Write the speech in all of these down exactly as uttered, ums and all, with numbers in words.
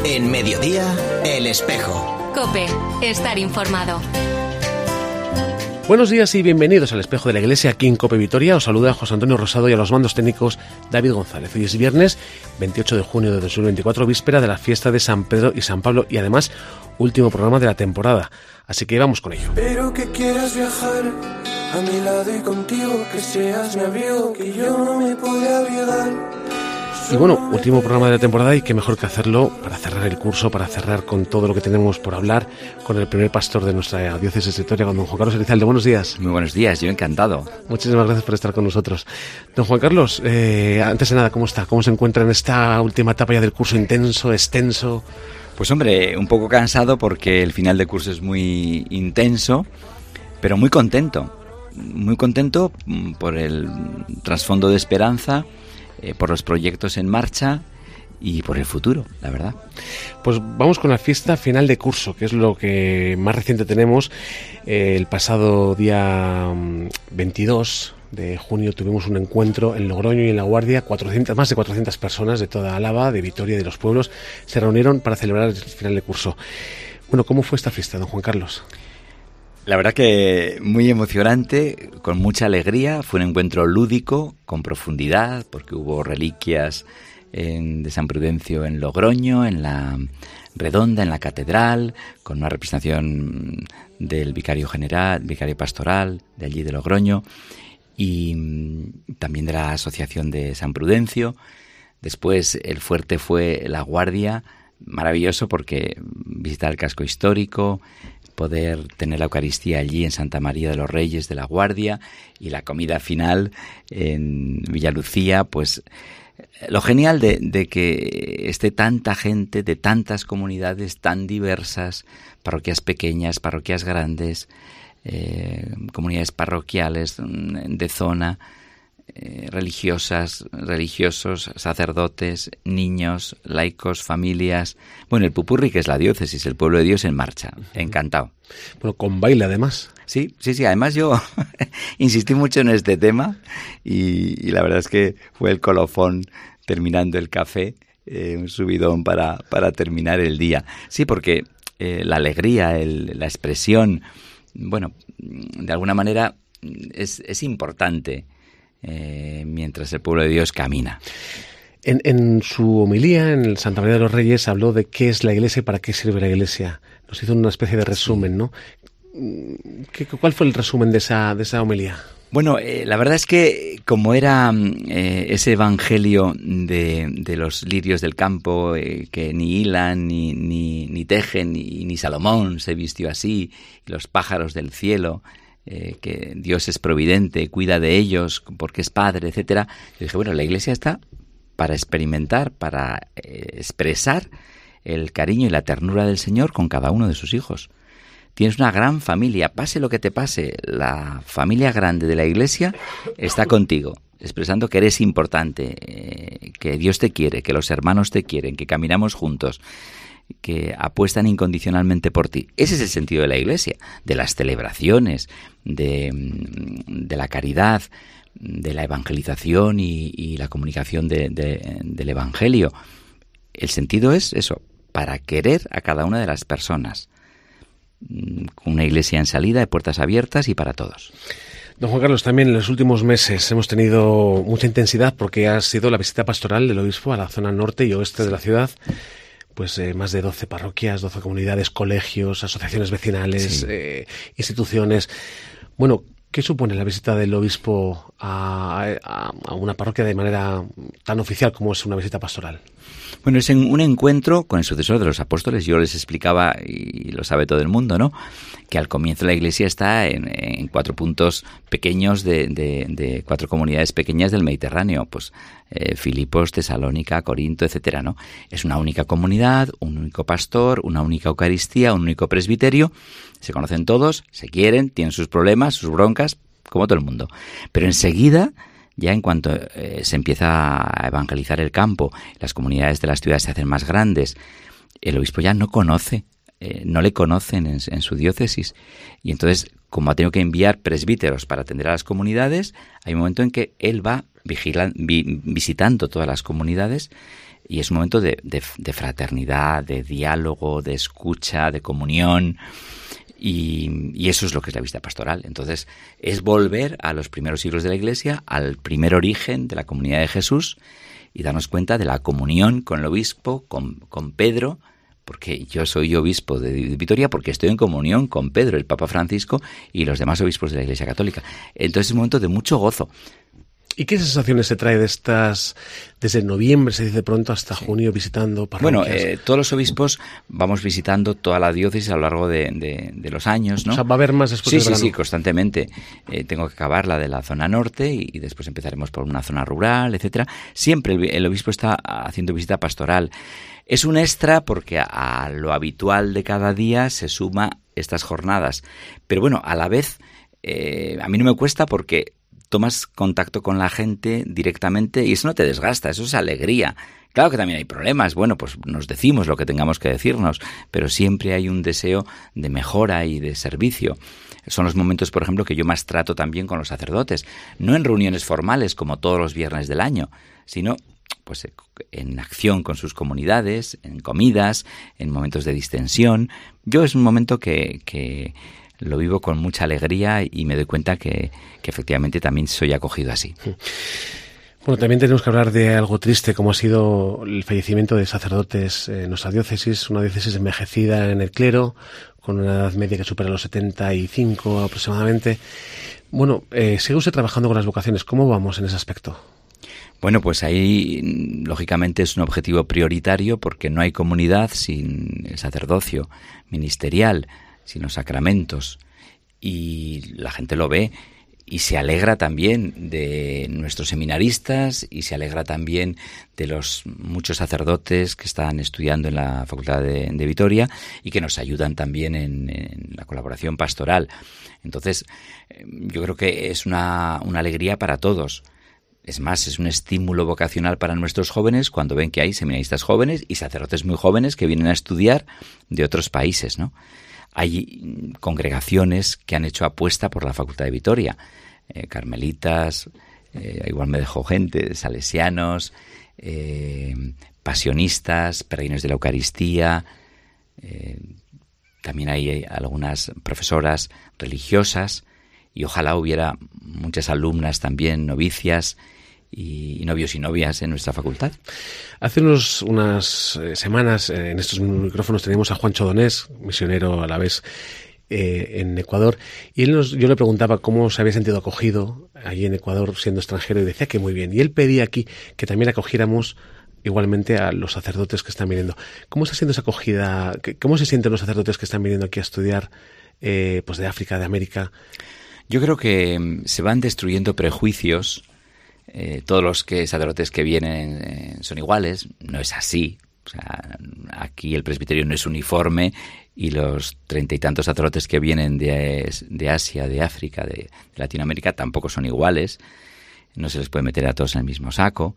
En Mediodía, El Espejo. COPE, estar informado. Buenos días y bienvenidos al Espejo de la Iglesia aquí en COPE Vitoria. Os saluda José Antonio Rosado y a los mandos técnicos David González. Hoy es viernes veintiocho de junio de dos mil veinticuatro, víspera de la fiesta de San Pedro y San Pablo y además último programa de la temporada. Así que vamos con ello. Espero que quieras viajar a mi lado y contigo, que seas mi abrigo, que yo no me pueda olvidar. Y bueno, último programa de la temporada y qué mejor que hacerlo para cerrar el curso, para cerrar con todo lo que tenemos por hablar con el primer pastor de nuestra diócesis de Vitoria, con don Juan Carlos Elizalde. Buenos días. Muy buenos días, yo encantado. Muchísimas gracias por estar con nosotros. Don Juan Carlos, eh, antes de nada, ¿cómo está? ¿Cómo se encuentra en esta última etapa ya del curso intenso, extenso? Pues hombre, un poco cansado porque el final de curso es muy intenso, pero muy contento. Muy contento por el trasfondo de esperanza, eh, por los proyectos en marcha y por el futuro, la verdad. Pues vamos con la fiesta final de curso, que es lo que más reciente tenemos. Eh, el pasado día veintidós de junio tuvimos un encuentro en Logroño y en La Guardia. cuatrocientas, más de cuatrocientas personas de toda Álava, de Vitoria y de los pueblos se reunieron para celebrar el final de curso. Bueno, ¿cómo fue esta fiesta, don Juan Carlos? La verdad que muy emocionante, con mucha alegría. Fue un encuentro lúdico, con profundidad, porque hubo reliquias en, de San Prudencio en Logroño, en la Redonda, en la Catedral, con una representación del vicario general, vicario pastoral de allí de Logroño, y también de la Asociación de San Prudencio. Después el fuerte fue La Guardia, maravilloso porque visitar el casco histórico, poder tener la Eucaristía allí en Santa María de los Reyes de La Guardia y la comida final en Villalucía, pues lo genial de, de que esté tanta gente de tantas comunidades tan diversas, parroquias pequeñas, parroquias grandes, eh, comunidades parroquiales de zona, eh, religiosas, religiosos, sacerdotes, niños, laicos, familias. Bueno, el pupurri, que es la diócesis, el pueblo de Dios en marcha. Encantado. Bueno, con baile además. Sí, sí, sí. Además yo insistí mucho en este tema y, y la verdad es que fue el colofón terminando el café, eh, un subidón para, para terminar el día. Sí, porque eh, la alegría, el, la expresión, bueno, de alguna manera es, es importante eh, mientras el pueblo de Dios camina. En, en su homilía, en el Santa María de los Reyes, habló de qué es la Iglesia y para qué sirve la Iglesia. Nos hizo una especie de resumen, ¿no? ¿Qué, ¿Cuál fue el resumen de esa, de esa homilía? Bueno, eh, la verdad es que como era eh, ese evangelio de, de los lirios del campo, eh, que ni hilan, ni, ni, ni tejen, ni, ni Salomón se vistió así, y los pájaros del cielo, eh, que Dios es providente, cuida de ellos porque es Padre, etcétera. Yo dije, bueno, la Iglesia está para experimentar, para eh, expresar el cariño y la ternura del Señor con cada uno de sus hijos. Tienes una gran familia, pase lo que te pase, la familia grande de la Iglesia está contigo, expresando que eres importante, eh, que Dios te quiere, que los hermanos te quieren, que caminamos juntos, que apuestan incondicionalmente por ti. Ese es el sentido de la Iglesia, de las celebraciones, de, de la caridad, de la evangelización y, y la comunicación de, de, del Evangelio. El sentido es eso, para querer a cada una de las personas, con una iglesia en salida, de puertas abiertas y para todos. Don Juan Carlos, también en los últimos meses hemos tenido mucha intensidad porque ha sido la visita pastoral del obispo a la zona norte y oeste de la ciudad. Pues eh, más de doce parroquias, doce comunidades, colegios, asociaciones vecinales, sí. eh, instituciones. Bueno, ¿qué supone la visita del obispo a, a, a una parroquia de manera tan oficial como es una visita pastoral? Bueno, es en un encuentro con el sucesor de los apóstoles. Yo les explicaba, y lo sabe todo el mundo, ¿no?, que al comienzo la Iglesia está en, en cuatro puntos pequeños de, de, de cuatro comunidades pequeñas del Mediterráneo, pues eh, Filipos, Tesalónica, Corinto, etcétera, ¿no? Es una única comunidad, un único pastor, una única Eucaristía, un único presbiterio. Se conocen todos, se quieren, tienen sus problemas, sus broncas, como todo el mundo. Pero enseguida, ya en cuanto eh, se empieza a evangelizar el campo, las comunidades de las ciudades se hacen más grandes, el obispo ya no conoce, eh, no le conocen en, en su diócesis. Y entonces, como ha tenido que enviar presbíteros para atender a las comunidades, hay un momento en que él va vigilan, vi, visitando todas las comunidades, y es un momento de, de, de fraternidad, de diálogo, de escucha, de comunión. Y, y eso es lo que es la visita pastoral. Entonces, es volver a los primeros siglos de la Iglesia, al primer origen de la comunidad de Jesús, y darnos cuenta de la comunión con el obispo, con, con Pedro, porque yo soy obispo de Vitoria, porque estoy en comunión con Pedro, el Papa Francisco, y los demás obispos de la Iglesia Católica. Entonces es un momento de mucho gozo. ¿Y qué sensaciones se trae de estas, desde noviembre, se dice pronto, hasta sí. junio, visitando parroquias? Bueno, eh, todos los obispos vamos visitando toda la diócesis a lo largo de, de, de los años, ¿no? O sea, va a haber más después sí, del sí, verano. Sí, constantemente. Eh, tengo que acabar la de la zona norte y, y después empezaremos por una zona rural, etcétera. Siempre el, el obispo está haciendo visita pastoral. Es un extra porque a, a lo habitual de cada día se suma estas jornadas. Pero bueno, a la vez, eh, a mí no me cuesta porque tomas contacto con la gente directamente y eso no te desgasta, eso es alegría. Claro que también hay problemas, bueno, pues nos decimos lo que tengamos que decirnos, pero siempre hay un deseo de mejora y de servicio. Son los momentos, por ejemplo, que yo más trato también con los sacerdotes, no en reuniones formales como todos los viernes del año, sino pues en acción con sus comunidades, en comidas, en momentos de distensión. Yo es un momento que... que lo vivo con mucha alegría y me doy cuenta que, que efectivamente también soy acogido así. Bueno, también tenemos que hablar de algo triste como ha sido el fallecimiento de sacerdotes en nuestra diócesis, una diócesis envejecida en el clero, con una edad media que supera los setenta y cinco aproximadamente. Bueno, eh, sigue usted trabajando con las vocaciones, ¿cómo vamos en ese aspecto? Bueno, pues ahí lógicamente es un objetivo prioritario porque no hay comunidad sin el sacerdocio ministerial, sin los sacramentos, y la gente lo ve y se alegra también de nuestros seminaristas y se alegra también de los muchos sacerdotes que están estudiando en la Facultad de, de Vitoria y que nos ayudan también en, en la colaboración pastoral. Entonces, yo creo que es una, una alegría para todos. Es más, es un estímulo vocacional para nuestros jóvenes cuando ven que hay seminaristas jóvenes y sacerdotes muy jóvenes que vienen a estudiar de otros países, ¿no? Hay congregaciones que han hecho apuesta por la Facultad de Vitoria, eh, carmelitas, eh, igual me dejó gente, salesianos, eh, pasionistas, peregrinos de la Eucaristía, eh, también hay algunas profesoras religiosas y ojalá hubiera muchas alumnas también, novicias, y novios y novias en nuestra facultad. Hace unos, unas semanas eh, en estos micrófonos teníamos a Juancho Donés, misionero a la vez eh, en Ecuador, y él nos, yo le preguntaba cómo se había sentido acogido allí en Ecuador siendo extranjero y decía que muy bien. Y él pedía aquí que también acogiéramos igualmente a los sacerdotes que están viniendo. ¿Cómo está siendo esa acogida? ¿Cómo se sienten los sacerdotes que están viniendo aquí a estudiar eh, pues de África, de América? Yo creo que se van destruyendo prejuicios. Eh, todos los que sacerdotes que vienen eh, son iguales. No es así. O sea, aquí el presbiterio no es uniforme y los treinta y tantos sacerdotes que vienen de, de Asia, de África, de, de Latinoamérica tampoco son iguales. No se les puede meter a todos en el mismo saco.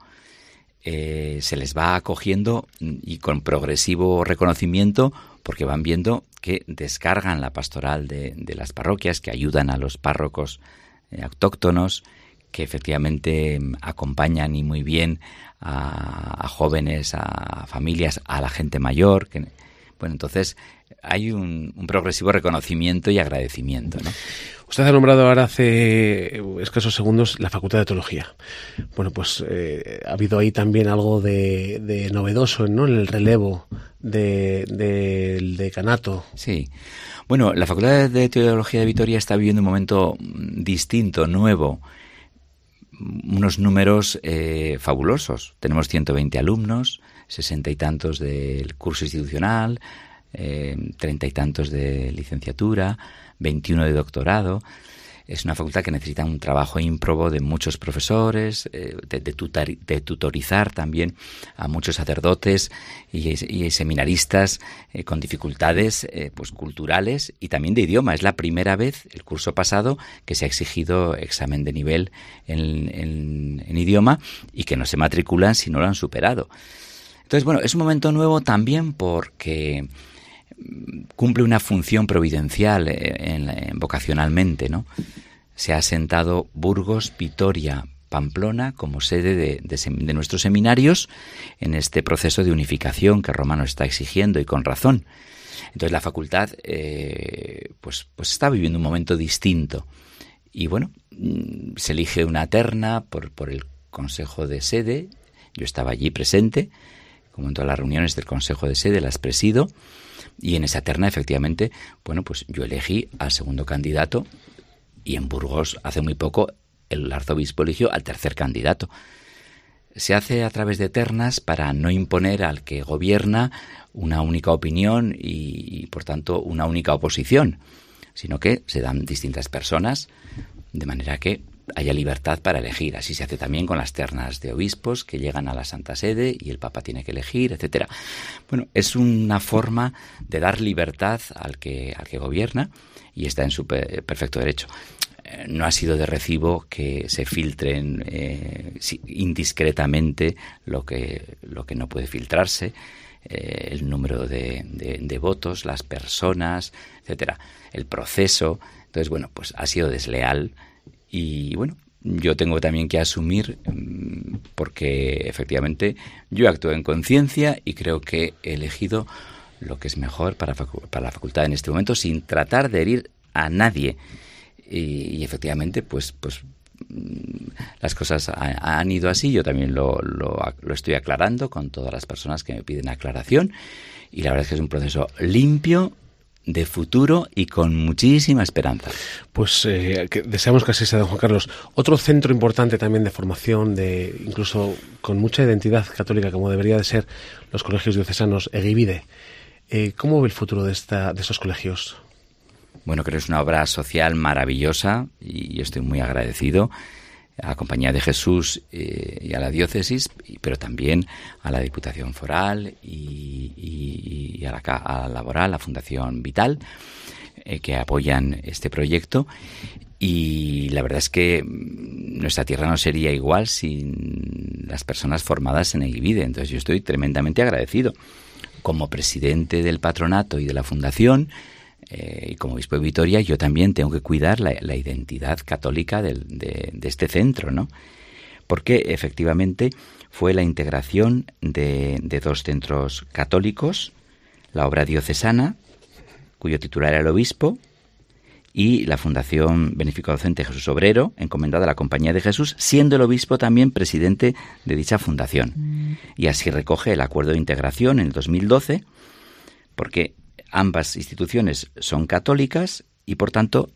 Eh, se les va acogiendo y con progresivo reconocimiento porque van viendo que descargan la pastoral de, de las parroquias, que ayudan a los párrocos eh, autóctonos, que efectivamente acompañan y muy bien a, a jóvenes, a familias, a la gente mayor. Que, bueno, entonces hay un, un progresivo reconocimiento y agradecimiento, ¿no? Usted ha nombrado ahora hace escasos segundos la Facultad de Teología. Bueno, pues eh, ha habido ahí también algo de, de novedoso, ¿no?, en el relevo de, de, del decanato. Sí. Bueno, la Facultad de Teología de Vitoria está viviendo un momento distinto, nuevo. Unos números eh, fabulosos. Tenemos ciento veinte alumnos, sesenta y tantos del curso institucional, eh, treinta y tantos de licenciatura, veintiuno de doctorado. Es una facultad que necesita un trabajo ímprobo de muchos profesores, eh, de, de, tutar, de tutorizar también a muchos sacerdotes y, y seminaristas eh, con dificultades eh, pues culturales y también de idioma. Es la primera vez, el curso pasado, que se ha exigido examen de nivel en, en, en idioma y que no se matriculan si no lo han superado. Entonces, bueno, es un momento nuevo también porque cumple una función providencial en, en, vocacionalmente, ¿no? Se ha asentado Burgos, Vitoria, Pamplona como sede de, de, de nuestros seminarios en este proceso de unificación que Roma nos está exigiendo, y con razón. Entonces la facultad eh, pues, pues está viviendo un momento distinto. Y bueno, se elige una terna por, por el Consejo de Sede. Yo estaba allí presente, como en todas las reuniones del Consejo de Sede, las presido. Y en esa terna, efectivamente, bueno, pues yo elegí al segundo candidato, y en Burgos, hace muy poco, el arzobispo eligió al tercer candidato. Se hace a través de ternas para no imponer al que gobierna una única opinión y, y, por tanto, una única oposición, sino que se dan distintas personas, de manera que haya libertad para elegir. Así se hace también con las ternas de obispos que llegan a la Santa Sede y el Papa tiene que elegir, etcétera. Bueno, es una forma de dar libertad al que, al que gobierna, y está en su perfecto derecho. No ha sido de recibo que se filtren eh, indiscretamente lo que, lo que no puede filtrarse, eh, el número de, de, de votos, las personas, etcétera, el proceso. Entonces, bueno, pues ha sido desleal, y bueno, yo tengo también que asumir, porque efectivamente yo actúo en conciencia y creo que he elegido lo que es mejor para, facu- para la facultad en este momento, sin tratar de herir a nadie. Y, y efectivamente, pues, pues las cosas ha, han ido así. Yo también lo, lo, lo estoy aclarando con todas las personas que me piden aclaración. Y la verdad es que es un proceso limpio, de futuro y con muchísima esperanza. Pues eh, que deseamos que así sea, don Juan Carlos. Otro centro importante también de formación, de incluso con mucha identidad católica, como debería de ser los colegios diocesanos, Egivide. Eh, ¿Cómo ve el futuro de, esta, de estos colegios? Bueno, creo que es una obra social maravillosa, y yo estoy muy agradecido a la Compañía de Jesús eh, y a la diócesis, pero también a la Diputación Foral y, y, y a, la, a la Laboral, la Fundación Vital, eh, que apoyan este proyecto. Y la verdad es que nuestra tierra no sería igual sin las personas formadas en Egivide. Entonces yo estoy tremendamente agradecido. Como presidente del patronato y de la fundación, Eh, y como obispo de Vitoria, yo también tengo que cuidar la, la identidad católica del, de, de este centro, ¿no? Porque efectivamente fue la integración de, de dos centros católicos, la obra diocesana, cuyo titular era el obispo, y la Fundación Benéfico Docente Jesús Obrero, encomendada a la Compañía de Jesús, siendo el obispo también presidente de dicha fundación. Mm. Y así recoge el acuerdo de integración en el dos mil doce, porque ambas instituciones son católicas y, por tanto,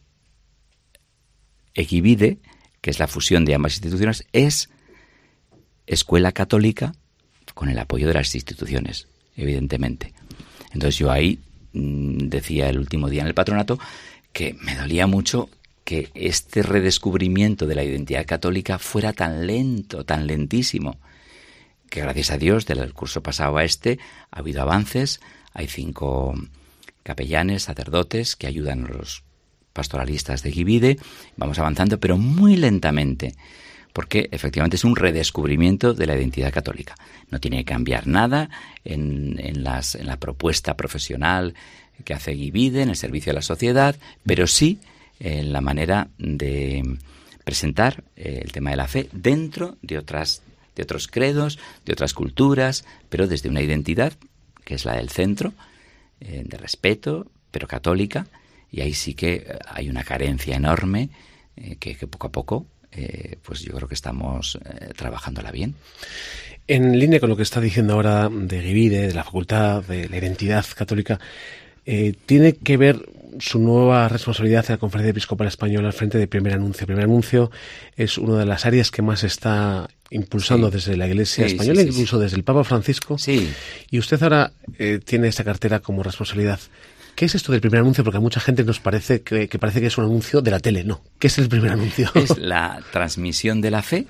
Egivide, que es la fusión de ambas instituciones, es escuela católica con el apoyo de las instituciones, evidentemente. Entonces yo ahí mmm, decía el último día en el patronato que me dolía mucho que este redescubrimiento de la identidad católica fuera tan lento, tan lentísimo, que gracias a Dios del curso pasado a este ha habido avances. Hay cinco capellanes, sacerdotes, que ayudan a los pastoralistas de Egivide. Vamos avanzando, pero muy lentamente, porque efectivamente es un redescubrimiento de la identidad católica. No tiene que cambiar nada en, en, las, en la propuesta profesional que hace Egivide, en el servicio a la sociedad, pero sí en la manera de presentar el tema de la fe dentro de otras, de otros credos, de otras culturas, pero desde una identidad que es la del centro, de respeto, pero católica, y ahí sí que hay una carencia enorme eh, que, que poco a poco eh, pues yo creo que estamos eh, trabajándola bien. En línea con lo que está diciendo ahora de Egivide, de la facultad, de la identidad católica, eh, tiene que ver su nueva responsabilidad en la Conferencia Episcopal Española al frente de Primer Anuncio. Primer Anuncio es una de las áreas que más está impulsando sí. desde la Iglesia sí, española, sí, sí, incluso sí. desde el Papa Francisco. Sí. Y usted ahora eh, tiene esta cartera como responsabilidad. ¿Qué es esto del primer anuncio? Porque a mucha gente nos parece que, que parece que es un anuncio de la tele. No. ¿Qué es el primer anuncio? Es la transmisión de la fe,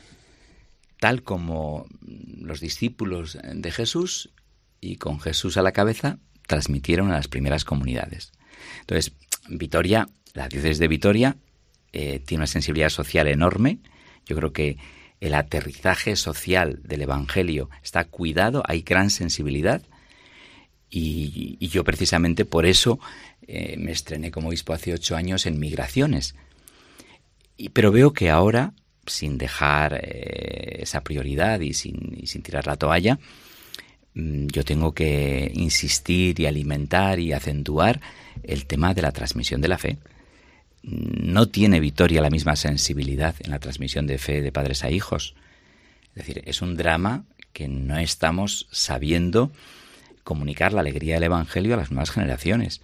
tal como los discípulos de Jesús, y con Jesús a la cabeza, transmitieron a las primeras comunidades. Entonces, Vitoria, la diócesis de Vitoria, eh, tiene una sensibilidad social enorme. Yo creo que el aterrizaje social del Evangelio está cuidado, hay gran sensibilidad. Y, y yo precisamente por eso eh, me estrené como obispo hace ocho años en migraciones. Y, pero veo que ahora sin dejar eh, esa prioridad y sin, y sin tirar la toalla, yo tengo que insistir y alimentar y acentuar el tema de la transmisión de la fe. No tiene Vitoria la misma sensibilidad en la transmisión de fe de padres a hijos. Es decir, es un drama que no estamos sabiendo comunicar la alegría del Evangelio a las nuevas generaciones.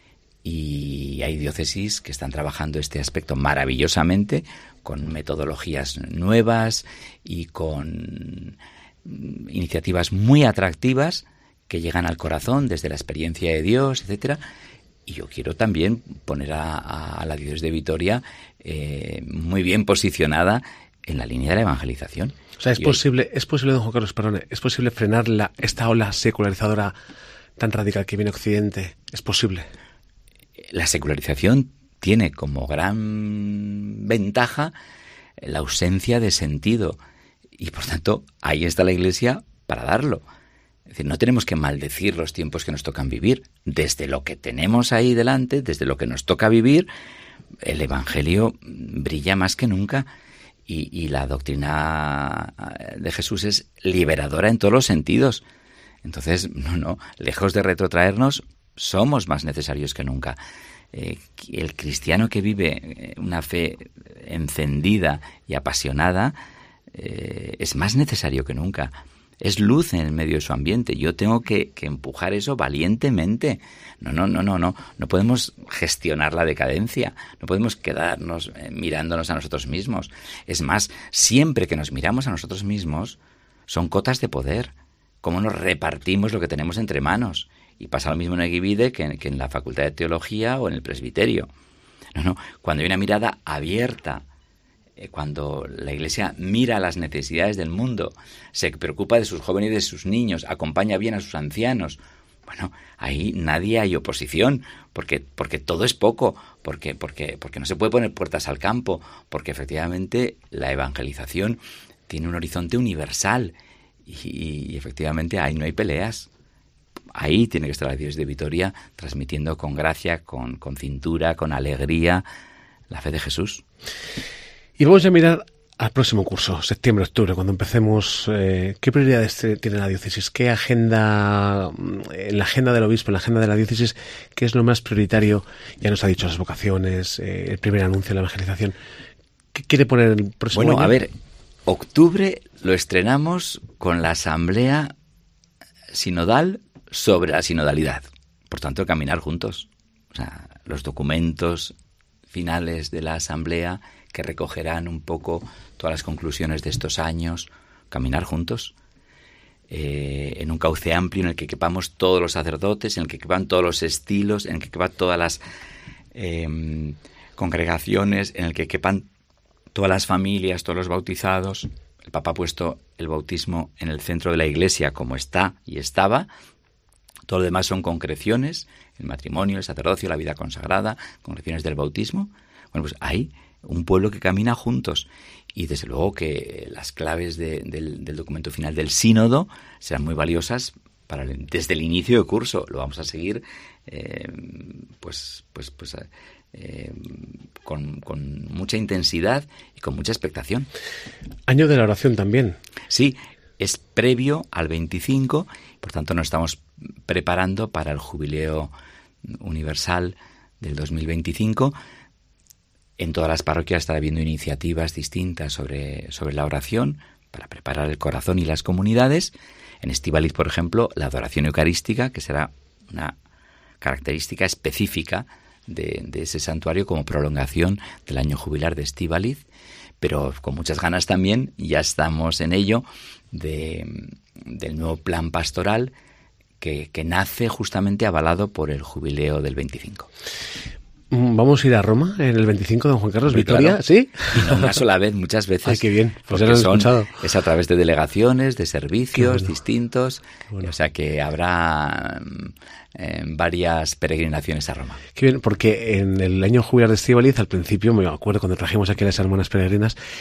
Y hay diócesis que están trabajando este aspecto maravillosamente, con metodologías nuevas y con iniciativas muy atractivas que llegan al corazón desde la experiencia de Dios, etcétera. Y yo quiero también poner a, a la diócesis de Vitoria eh, muy bien posicionada en la línea de la evangelización. O sea, es y posible, hoy... es posible, don Juan Carlos, perdone, es posible frenar la, esta ola secularizadora tan radical que viene a Occidente. Es posible. La secularización tiene como gran ventaja la ausencia de sentido. Y por tanto, ahí está la Iglesia para darlo. Es decir, no tenemos que maldecir los tiempos que nos tocan vivir. Desde lo que tenemos ahí delante, desde lo que nos toca vivir, el Evangelio brilla más que nunca. Y, y la doctrina de Jesús es liberadora en todos los sentidos. Entonces, no, no, lejos de retrotraernos, somos más necesarios que nunca. Eh, el cristiano que vive una fe encendida y apasionada Eh, es más necesario que nunca. Es luz en el medio de su ambiente. Yo tengo que, que empujar eso valientemente. No, no, no, no, no. No podemos gestionar la decadencia. No podemos quedarnos eh, mirándonos a nosotros mismos. Es más, siempre que nos miramos a nosotros mismos, son cotas de poder. Cómo nos repartimos lo que tenemos entre manos. Y pasa lo mismo en Eguivide que, que en la Facultad de Teología o en el presbiterio. No, no. Cuando hay una mirada abierta, cuando la Iglesia mira las necesidades del mundo, se preocupa de sus jóvenes y de sus niños, acompaña bien a sus ancianos, bueno, ahí nadie hay oposición, porque, porque todo es poco, porque, porque, porque no se puede poner puertas al campo, porque efectivamente la evangelización tiene un horizonte universal y, y efectivamente ahí no hay peleas. Ahí tiene que estar la diócesis de Vitoria transmitiendo con gracia, con, con cintura, con alegría la fe de Jesús. Y vamos a mirar al próximo curso, septiembre-octubre, cuando empecemos. Eh, ¿Qué prioridades tiene la diócesis? ¿Qué agenda, en la agenda del obispo, en la agenda de la diócesis, qué es lo más prioritario? Ya nos ha dicho las vocaciones, eh, el primer anuncio de la evangelización. ¿Qué quiere poner el próximo bueno, año? Bueno, a ver, octubre lo estrenamos con la asamblea sinodal sobre la sinodalidad. Por tanto, caminar juntos. O sea, los documentos finales de la asamblea que recogerán un poco todas las conclusiones de estos años, caminar juntos, eh, en un cauce amplio en el que quepamos todos los sacerdotes, en el que quepan todos los estilos, en el que quepan todas las eh, congregaciones, en el que quepan todas las familias, todos los bautizados. El Papa ha puesto el bautismo en el centro de la Iglesia como está y estaba. Todo lo demás son concreciones, el matrimonio, el sacerdocio, la vida consagrada, concreciones del bautismo. Bueno, pues ahí un pueblo que camina juntos. Y desde luego que las claves de, del, del documento final del sínodo serán muy valiosas para el, desde el inicio de curso. Lo vamos a seguir eh, pues pues pues eh, con, con mucha intensidad y con mucha expectación. Año de la oración también. Sí, es previo al veinticinco, por tanto nos estamos preparando para el jubileo universal del dos mil veinticinco. En todas las parroquias estará habiendo iniciativas distintas sobre, sobre la oración para preparar el corazón y las comunidades. En Estíbaliz, por ejemplo, la adoración eucarística, que será una característica específica de, de ese santuario como prolongación del año jubilar de Estíbaliz, pero con muchas ganas también, ya estamos en ello, de, del nuevo plan pastoral que, que nace justamente avalado por el jubileo del veinticinco. ¿Vamos a ir a Roma en el veinticinco, don Juan Carlos? Hombre, ¿Vitoria? Claro. ¿Sí? Y no una sola vez, muchas veces. Ay, qué bien. Pues porque ya lo he son, escuchado. es a través de delegaciones, de servicios bueno. distintos. Bueno. O sea que habrá eh, varias peregrinaciones a Roma. Qué bien, porque en el año jubilar de Estíbaliz, al principio, me acuerdo cuando trajimos aquí a las hermanas peregrinas,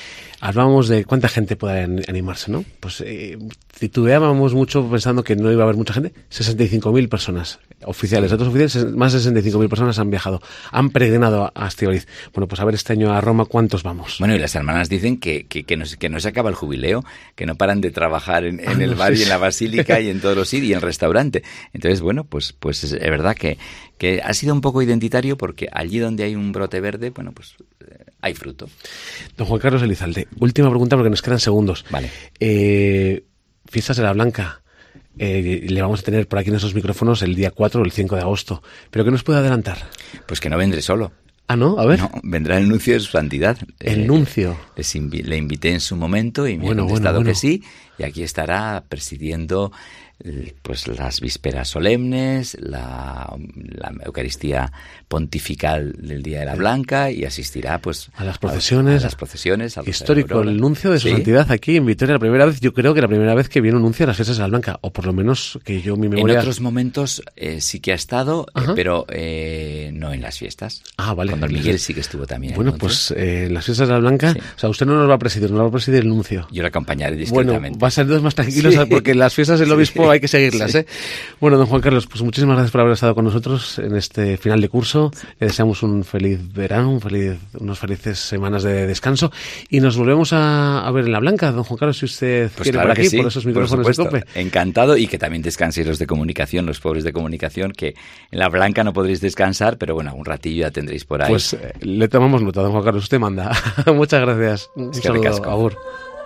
hablábamos de cuánta gente puede animarse, ¿no? Pues eh, titubeábamos mucho pensando que no iba a haber mucha gente. sesenta y cinco mil personas oficiales, datos oficiales, más de sesenta y cinco mil personas han viajado, han peregrinado a Estíbaliz. Bueno, pues a ver este año a Roma, ¿cuántos vamos? Bueno, y las hermanas dicen que, que, que, no, que no se acaba el jubileo, que no paran de trabajar en, en ah, el no, bar sí, y en la basílica y en todos los sitios y en el restaurante. Entonces, bueno, pues, pues es, es verdad que, que ha sido un poco identitario porque allí donde hay un brote verde, bueno, pues eh, hay fruto. Don Juan Carlos Elizalde, última pregunta porque nos quedan segundos. Vale. Eh, Fiestas de la Blanca. Eh, le vamos a tener por aquí en esos micrófonos el día cuatro o el cinco de agosto. ¿Pero qué nos puede adelantar? Pues que no vendré solo. Ah, ¿no? A ver. No, vendrá el nuncio de su santidad. El eh, nuncio. Les invi- le invité en su momento y me bueno, ha contestado bueno, bueno. que sí. Y aquí estará presidiendo pues las vísperas solemnes, la, la Eucaristía pontifical del Día de la Blanca y asistirá pues a las procesiones. A, a las procesiones. A histórico, el nuncio de su ¿Sí? santidad aquí en Vitoria, la primera vez, yo creo que la primera vez que viene un nuncio a las fiestas de la Blanca, o por lo menos que yo mi memoria... En otros momentos eh, sí que ha estado, eh, pero eh, no en las fiestas. Ah, vale. Con Don Miguel sí que estuvo también. Bueno, pues eh, en las fiestas de la Blanca, sí. O sea, usted no nos va a presidir, nos va a presidir el nuncio. Yo lo acompañaré discretamente. Bueno, va a ser dos más tranquilos sí. Porque las fiestas del obispo sí. Hay que seguirlas, sí. ¿eh? Bueno, don Juan Carlos, pues muchísimas gracias por haber estado con nosotros en este final de curso. Le deseamos un feliz verano, un feliz, unas felices semanas de descanso y nos volvemos a, a ver en la Blanca, don Juan Carlos, si usted pues quiere claro por aquí, sí, por esos micrófonos de COPE. Encantado y que también descanséis los de comunicación, los pobres de comunicación, que en la Blanca no podréis descansar, pero bueno, un ratillo ya tendréis por ahí. Pues eh, le tomamos nota, don Juan Carlos, usted manda. Muchas gracias. Un es que saludo, recasco. Agur.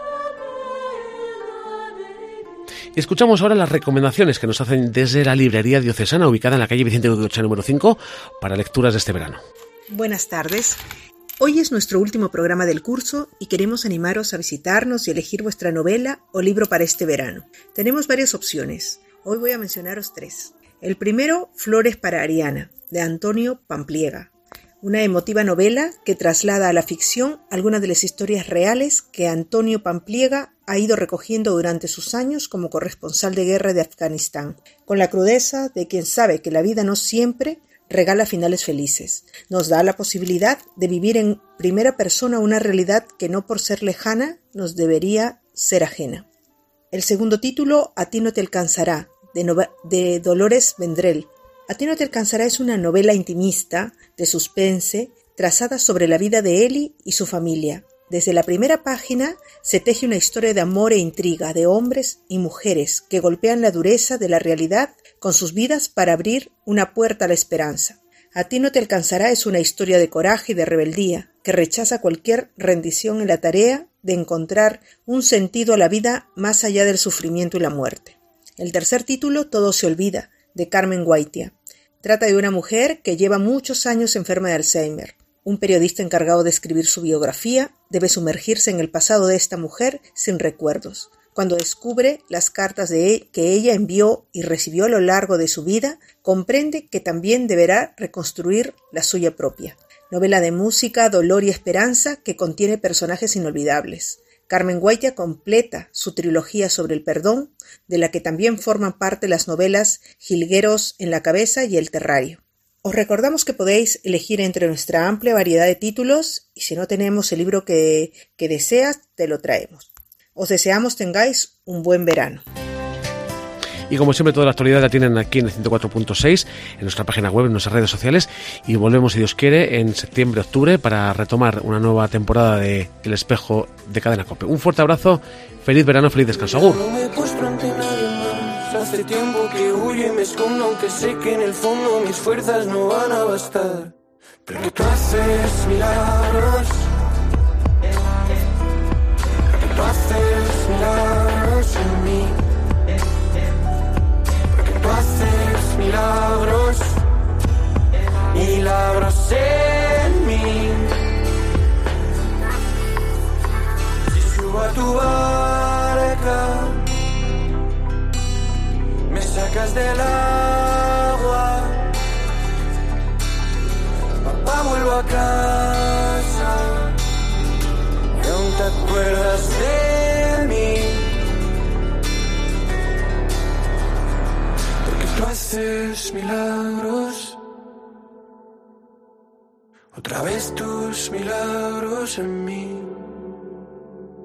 Y escuchamos ahora las recomendaciones que nos hacen desde la librería diocesana ubicada en la calle Vicente Udocha número cinco para lecturas de este verano. Buenas tardes. Hoy es nuestro último programa del curso y queremos animaros a visitarnos y elegir vuestra novela o libro para este verano. Tenemos varias opciones. Hoy voy a mencionaros tres. El primero, Flores para Ariana, de Antonio Pampliega. Una emotiva novela que traslada a la ficción algunas de las historias reales que Antonio Pampliega ha ido recogiendo durante sus años como corresponsal de guerra de Afganistán, con la crudeza de quien sabe que la vida no siempre regala finales felices. Nos da la posibilidad de vivir en primera persona una realidad que no por ser lejana nos debería ser ajena. El segundo título, A ti no te alcanzará, de, no- de Dolores Vendrell. A ti no te alcanzará es una novela intimista, de suspense, trazada sobre la vida de Eli y su familia. Desde la primera página se teje una historia de amor e intriga de hombres y mujeres que golpean la dureza de la realidad con sus vidas para abrir una puerta a la esperanza. A ti no te alcanzará es una historia de coraje y de rebeldía que rechaza cualquier rendición en la tarea de encontrar un sentido a la vida más allá del sufrimiento y la muerte. El tercer título, Todo se olvida, de Carmen Guaitia. Trata de una mujer que lleva muchos años enferma de Alzheimer. Un periodista encargado de escribir su biografía debe sumergirse en el pasado de esta mujer sin recuerdos. Cuando descubre las cartas de e- que ella envió y recibió a lo largo de su vida, comprende que también deberá reconstruir la suya propia. Novela de música, dolor y esperanza que contiene personajes inolvidables. Carmen Guaitia completa su trilogía sobre el perdón, de la que también forman parte las novelas Jilgueros en la cabeza y El terrario. Os recordamos que podéis elegir entre nuestra amplia variedad de títulos y si no tenemos el libro que, que deseas, te lo traemos. Os deseamos tengáis un buen verano. Y como siempre, toda la actualidad la tienen aquí en el ciento cuatro punto seis, en nuestra página web, en nuestras redes sociales. Y volvemos, si Dios quiere, en septiembre, octubre, para retomar una nueva temporada de El Espejo de Cadena COPE. Un fuerte abrazo, feliz verano, feliz descanso. Agur. No me postro ante nadie más. Hace tiempo que huyo y me escondo, aunque sé que en el fondo mis fuerzas no van a bastar. Pero tú haces milagros. Tú haces milagros en mí. Tú haces milagros, milagros en mí. Si subo a tu barca, me sacas del agua. Papá, vuelvo a casa y aún te acuerdas de mí. Tú haces milagros, otra vez tus milagros en mí.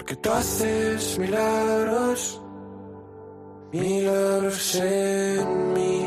porque tú haces milagros, milagros en mí.